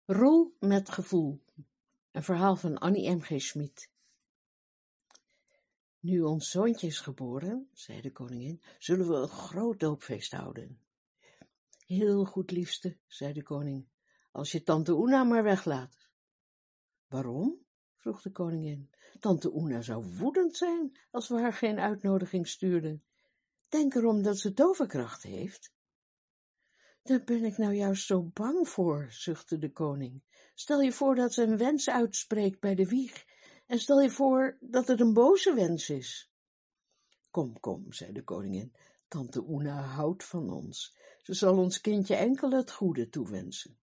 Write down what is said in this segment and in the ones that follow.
Roel met gevoel. Een verhaal van Annie M. G. Schmid. Nu ons zoontje is geboren, zei de koningin, zullen we een groot doopfeest houden. Heel goed, liefste, zei de koning, als je tante Oena maar weglaat. Waarom? vroeg de koningin. Tante Oena zou woedend zijn als we haar geen uitnodiging stuurden. Denk erom dat ze toverkracht heeft. Daar ben ik nou juist zo bang voor, zuchtte de koning. Stel je voor dat ze een wens uitspreekt bij de wieg, en stel je voor dat het een boze wens is. Kom, kom, zei de koningin, tante Oena houdt van ons. Ze zal ons kindje enkel het goede toewensen.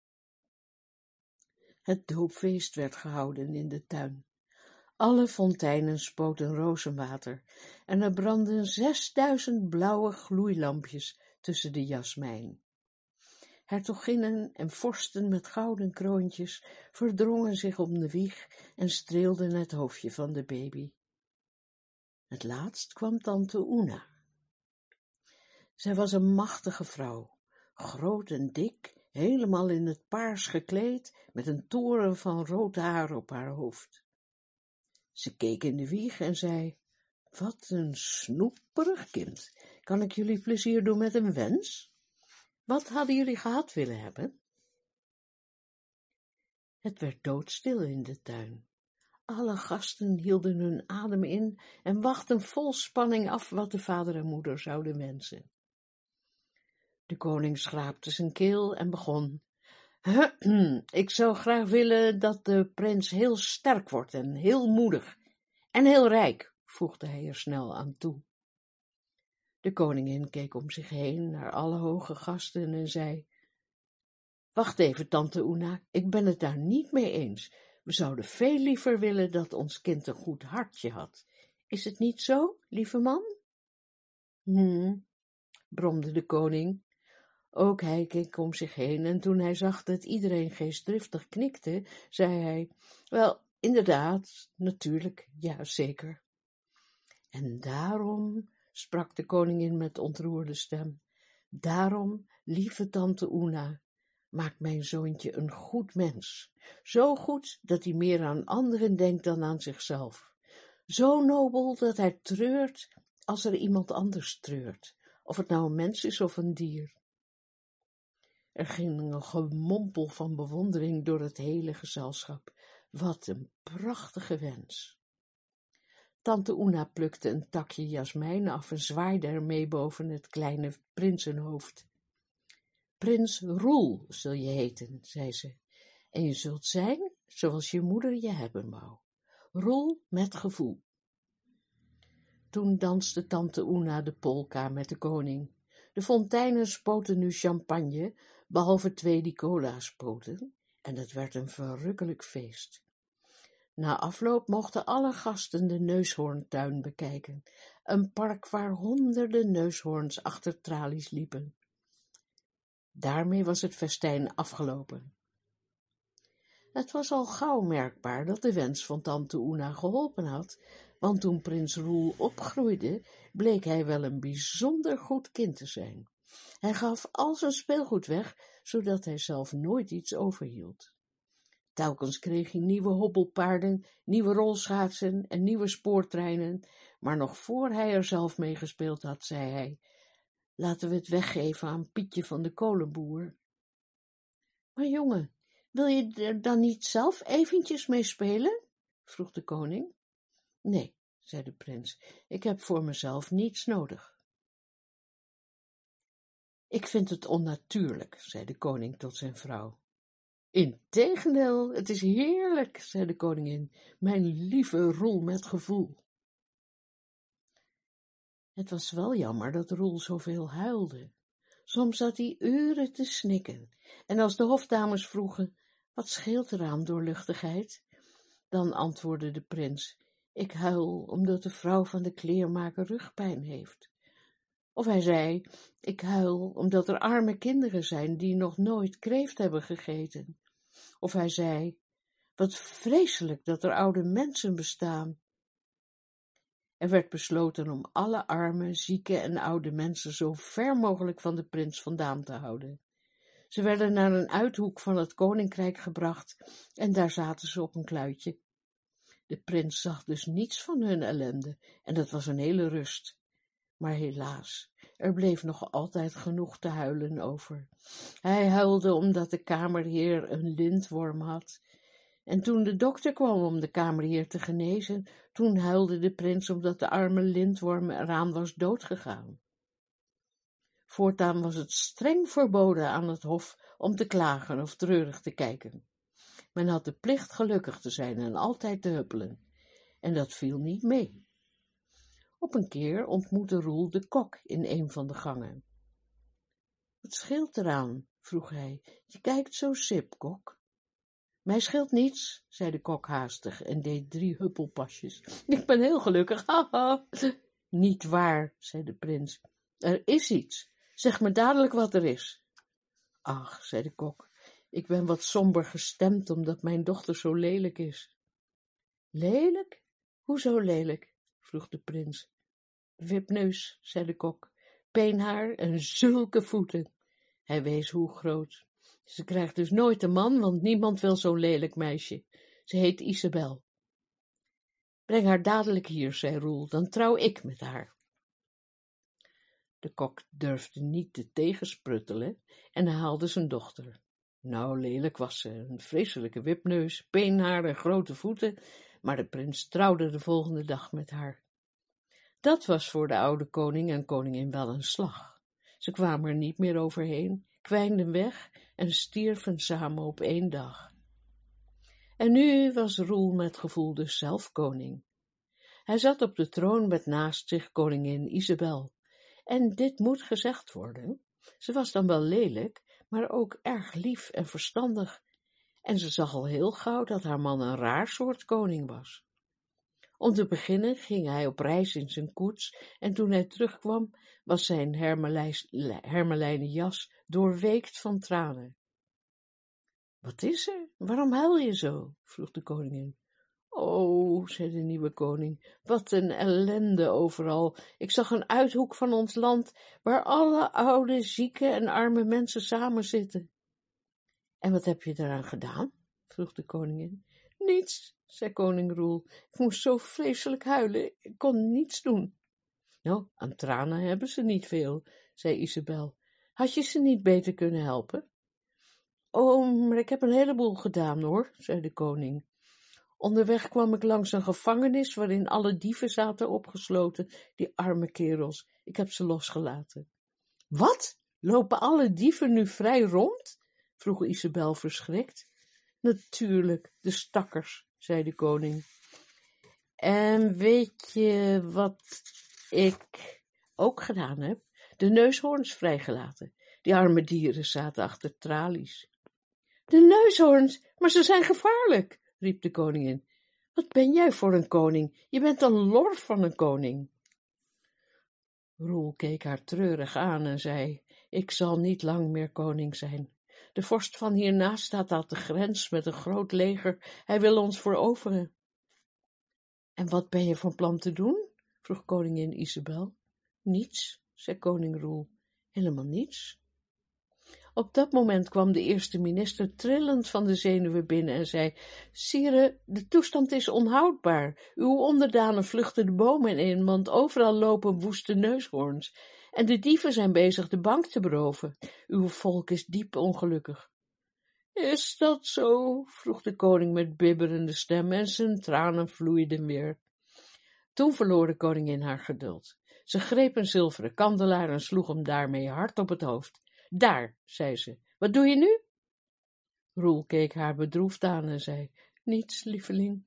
Het doopfeest werd gehouden in de tuin. Alle fonteinen spoten rozenwater, en er brandden 6000 blauwe gloeilampjes tussen de jasmijn. Hertoginnen en vorsten met gouden kroontjes verdrongen zich om de wieg en streelden het hoofdje van de baby. Het laatst kwam tante Oena. Zij was een machtige vrouw, groot en dik, helemaal in het paars gekleed, met een toren van rood haar op haar hoofd. Ze keek in de wieg en zei, wat een snoeperig kind, kan ik jullie plezier doen met een wens? Wat hadden jullie gehad willen hebben? Het werd doodstil in de tuin. Alle gasten hielden hun adem in en wachtten vol spanning af wat de vader en moeder zouden wensen. De koning schraapte zijn keel en begon. Ik zou graag willen dat de prins heel sterk wordt en heel moedig en heel rijk, voegde hij er snel aan toe. De koningin keek om zich heen naar alle hoge gasten en zei, wacht even, tante Oena, ik ben het daar niet mee eens. We zouden veel liever willen dat ons kind een goed hartje had. Is het niet zo, lieve man? Bromde de koning. Ook hij keek om zich heen en toen hij zag dat iedereen geestdriftig knikte, zei hij, wel, inderdaad, natuurlijk, ja, zeker. En daarom, sprak de koningin met ontroerde stem, daarom, lieve tante Oena, maakt mijn zoontje een goed mens, zo goed dat hij meer aan anderen denkt dan aan zichzelf, zo nobel dat hij treurt als er iemand anders treurt, of het nou een mens is of een dier. Er ging een gemompel van bewondering door het hele gezelschap. Wat een prachtige wens. Tante Oena plukte een takje jasmijn af en zwaaide ermee boven het kleine prinsenhoofd. Prins Roel zul je heten, zei ze, en je zult zijn zoals je moeder je hebben wou. Roel met gevoel. Toen danste tante Oena de polka met de koning. De fonteinen spoten nu champagne, behalve 2 die cola spoten, en het werd een verrukkelijk feest. Na afloop mochten alle gasten de neushoorntuin bekijken, een park waar honderden neushoorns achter tralies liepen. Daarmee was het festijn afgelopen. Het was al gauw merkbaar dat de wens van tante Oena geholpen had, want toen prins Roel opgroeide, bleek hij wel een bijzonder goed kind te zijn. Hij gaf al zijn speelgoed weg, zodat hij zelf nooit iets overhield. Telkens kreeg hij nieuwe hobbelpaarden, nieuwe rolschaatsen en nieuwe spoortreinen, maar nog voor hij er zelf mee gespeeld had, zei hij, laten we het weggeven aan Pietje van de kolenboer. Maar jongen, wil je er dan niet zelf eventjes mee spelen? Vroeg de koning. Nee, zei de prins, ik heb voor mezelf niets nodig. Ik vind het onnatuurlijk, zei de koning tot zijn vrouw. Integendeel, het is heerlijk, zei de koningin, mijn lieve Roel met gevoel. Het was wel jammer dat Roel zoveel huilde. Soms zat hij uren te snikken, en als de hofdames vroegen, wat scheelt er aan doorluchtigheid? Dan antwoordde de prins, ik huil omdat de vrouw van de kleermaker rugpijn heeft. Of hij zei, ik huil omdat er arme kinderen zijn die nog nooit kreeft hebben gegeten. Of hij zei, wat vreselijk dat er oude mensen bestaan. Er werd besloten om alle arme, zieke en oude mensen zo ver mogelijk van de prins vandaan te houden. Ze werden naar een uithoek van het koninkrijk gebracht en daar zaten ze op een kluitje. De prins zag dus niets van hun ellende en dat was een hele rust. Maar helaas, er bleef nog altijd genoeg te huilen over. Hij huilde omdat de kamerheer een lintworm had. En toen de dokter kwam om de kamerheer te genezen, toen huilde de prins omdat de arme lintworm eraan was doodgegaan. Voortaan was het streng verboden aan het hof om te klagen of treurig te kijken. Men had de plicht gelukkig te zijn en altijd te huppelen. En dat viel niet mee. Op een keer ontmoette Roel de kok in een van de gangen. Wat scheelt eraan? Vroeg hij. Je kijkt zo sip, kok. Mij scheelt niets, zei de kok haastig en deed 3 huppelpasjes. Ik ben heel gelukkig, haha. Niet waar, zei de prins. Er is iets. Zeg me dadelijk wat er is. Ach, zei de kok, ik ben wat somber gestemd omdat mijn dochter zo lelijk is. Lelijk? Hoezo lelijk? Vroeg de prins. Wipneus, zei de kok, peenhaar en zulke voeten. Hij wees hoe groot. Ze krijgt dus nooit een man, want niemand wil zo'n lelijk meisje. Ze heet Isabel. Breng haar dadelijk hier, zei Roel, dan trouw ik met haar. De kok durfde niet te tegenspruttelen en haalde zijn dochter. Nou, lelijk was ze, een vreselijke wipneus, peenhaar en grote voeten, maar de prins trouwde de volgende dag met haar. Dat was voor de oude koning en koningin wel een slag. Ze kwamen er niet meer overheen, kwijnden weg en stierven samen op 1 dag. En nu was Roel met gevoel dus zelf koning. Hij zat op de troon met naast zich koningin Isabel. En dit moet gezegd worden, ze was dan wel lelijk, maar ook erg lief en verstandig. En ze zag al heel gauw dat haar man een raar soort koning was. Om te beginnen ging hij op reis in zijn koets en toen hij terugkwam was zijn hermelijnen jas doorweekt van tranen. Wat is er? Waarom huil je zo? Vroeg de koningin. Oh, zei de nieuwe koning, wat een ellende overal. Ik zag een uithoek van ons land waar alle oude, zieke en arme mensen samen zitten. En wat heb je daaraan gedaan? Vroeg de koningin. Niets, zei koning Roel. Ik moest zo vreselijk huilen, ik kon niets doen. Nou, aan tranen hebben ze niet veel, zei Isabel. Had je ze niet beter kunnen helpen? Oh, maar ik heb een heleboel gedaan, hoor, zei de koning. Onderweg kwam ik langs een gevangenis waarin alle dieven zaten opgesloten, die arme kerels. Ik heb ze losgelaten. Wat? Lopen alle dieven nu vrij rond? Vroeg Isabel verschrikt. Natuurlijk, de stakkers, zei de koning. En weet je wat ik ook gedaan heb? De neushoorns vrijgelaten. Die arme dieren zaten achter tralies. De neushoorns, maar ze zijn gevaarlijk, riep de koningin. Wat ben jij voor een koning? Je bent een lor van een koning. Roel keek haar treurig aan en zei, ik zal niet lang meer koning zijn. De vorst van hiernaast staat aan de grens met een groot leger. Hij wil ons veroveren. En wat ben je van plan te doen? Vroeg koningin Isabel. Niets, zei koning Roel. Helemaal niets. Op dat moment kwam de eerste minister trillend van de zenuwen binnen en zei, Sire, de toestand is onhoudbaar. Uw onderdanen vluchten de bomen in, want overal lopen woeste neushoorns. En de dieven zijn bezig de bank te beroven. Uw volk is diep ongelukkig. Is dat zo? Vroeg de koning met bibberende stem en zijn tranen vloeiden weer. Toen verloor de koningin haar geduld. Ze greep een zilveren kandelaar en sloeg hem daarmee hard op het hoofd. Daar, zei ze, wat doe je nu? Roel keek haar bedroefd aan en zei, niets, lieveling.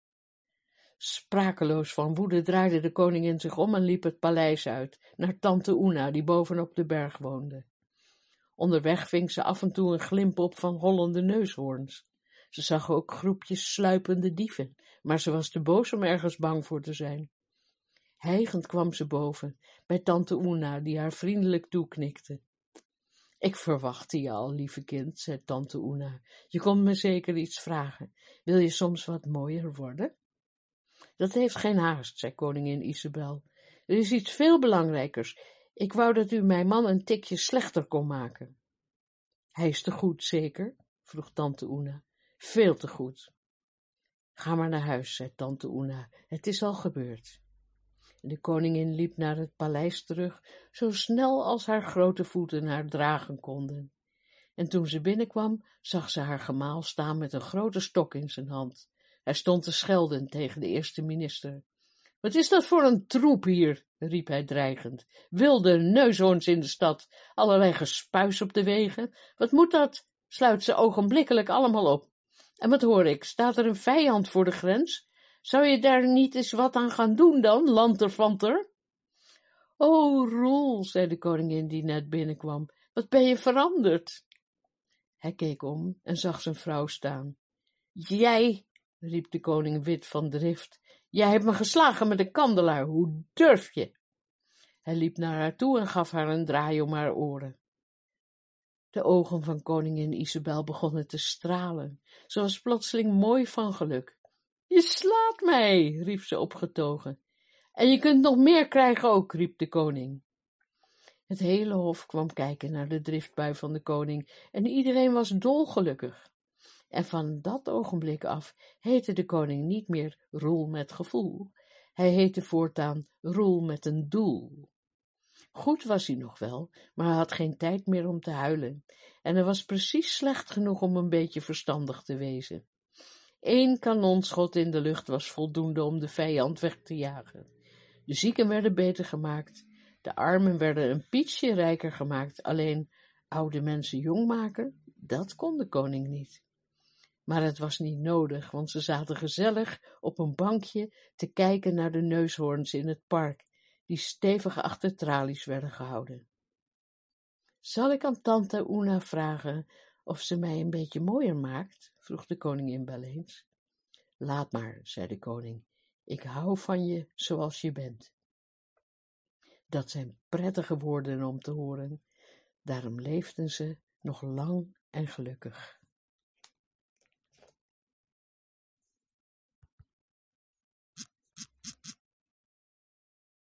Sprakeloos van woede draaide de koningin zich om en liep het paleis uit, naar tante Oena, die bovenop de berg woonde. Onderweg ving ze af en toe een glimp op van hollende neushoorns. Ze zag ook groepjes sluipende dieven, maar ze was te boos om ergens bang voor te zijn. Hijgend kwam ze boven, bij tante Oena, die haar vriendelijk toeknikte. Ik verwachtte je al, lieve kind, zei tante Oena. Je komt me zeker iets vragen. Wil je soms wat mooier worden? Dat heeft geen haast, zei koningin Isabel. Er is iets veel belangrijkers. Ik wou dat u mijn man een tikje slechter kon maken. Hij is te goed, zeker? Vroeg tante Oena. Veel te goed. Ga maar naar huis, zei tante Oena. Het is al gebeurd. De koningin liep naar het paleis terug, zo snel als haar grote voeten haar dragen konden. En toen ze binnenkwam, zag ze haar gemaal staan met een grote stok in zijn hand. Hij stond te schelden tegen de eerste minister. Wat is dat voor een troep hier? Riep hij dreigend. Wilde neushoorns in de stad, allerlei gespuis op de wegen. Wat moet dat? Sluit ze ogenblikkelijk allemaal op. En wat hoor ik, staat er een vijand voor de grens? Zou je daar niet eens wat aan gaan doen dan, lanterfanter? O, Roel, zei de koningin die net binnenkwam, wat ben je veranderd? Hij keek om en zag zijn vrouw staan. Jij, riep de koning wit van drift, jij hebt me geslagen met een kandelaar, hoe durf je? Hij liep naar haar toe en gaf haar een draai om haar oren. De ogen van koningin Isabel begonnen te stralen. Ze was plotseling mooi van geluk. Je slaat mij, riep ze opgetogen. En je kunt nog meer krijgen ook, riep de koning. Het hele hof kwam kijken naar de driftbui van de koning en iedereen was dolgelukkig. En van dat ogenblik af heette de koning niet meer Roel met gevoel. Hij heette voortaan Roel met een doel. Goed was hij nog wel, maar hij had geen tijd meer om te huilen. En hij was precies slecht genoeg om een beetje verstandig te wezen. 1 kanonschot in de lucht was voldoende om de vijand weg te jagen. De zieken werden beter gemaakt, de armen werden een pietsje rijker gemaakt, alleen oude mensen jong maken, dat kon de koning niet. Maar het was niet nodig, want ze zaten gezellig op een bankje te kijken naar de neushoorns in het park, die stevig achter tralies werden gehouden. Zal ik aan tante Oena vragen of ze mij een beetje mooier maakt? Vroeg de koningin wel eens. Laat maar, zei de koning, ik hou van je zoals je bent. Dat zijn prettige woorden om te horen, daarom leefden ze nog lang en gelukkig.